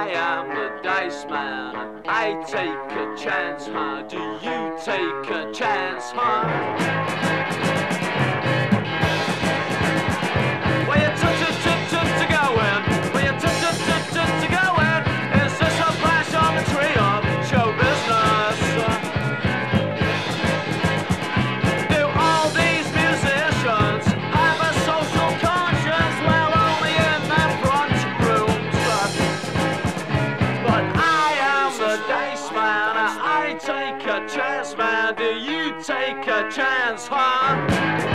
I am the dice man. I take a chance, huh? Do you take a chance, huh? Where you to go in? Where you to go in? Is this a flash on the tree of show business? Do all these musicians have a social conscience? Well, only in their front rooms. But I am the dice man. I take a chance, man. Do you take a chance, huh?